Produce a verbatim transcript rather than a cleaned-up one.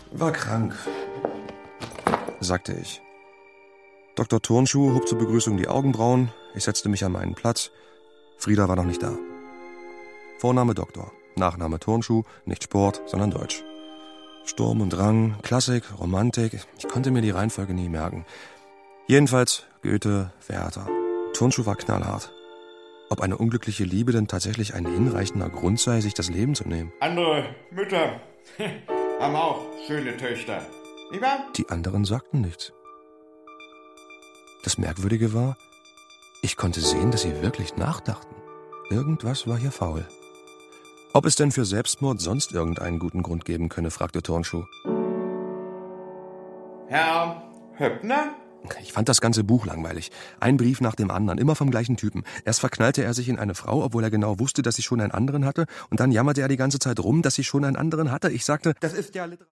War krank, sagte ich. Doktor Turnschuh hob zur Begrüßung die Augenbrauen. Ich setzte mich an meinen Platz. Frieda war noch nicht da. Vorname Doktor, Nachname Turnschuh, nicht Sport, sondern Deutsch. Sturm und Drang, Klassik, Romantik, ich konnte mir die Reihenfolge nie merken. Jedenfalls Goethe, Werther. Turnschuh war knallhart. Ob eine unglückliche Liebe denn tatsächlich ein hinreichender Grund sei, sich das Leben zu nehmen? Andere Mütter haben auch schöne Töchter, nicht wahr? Die anderen sagten nichts. Das Merkwürdige war, ich konnte sehen, dass sie wirklich nachdachten. Irgendwas war hier faul. Ob es denn für Selbstmord sonst irgendeinen guten Grund geben könne, fragte Turnschuh. Herr Höppner? Ich fand das ganze Buch langweilig. Ein Brief nach dem anderen, immer vom gleichen Typen. Erst verknallte er sich in eine Frau, obwohl er genau wusste, dass sie schon einen anderen hatte. Und dann jammerte er die ganze Zeit rum, dass sie schon einen anderen hatte. Ich sagte, das ist ja Literatur.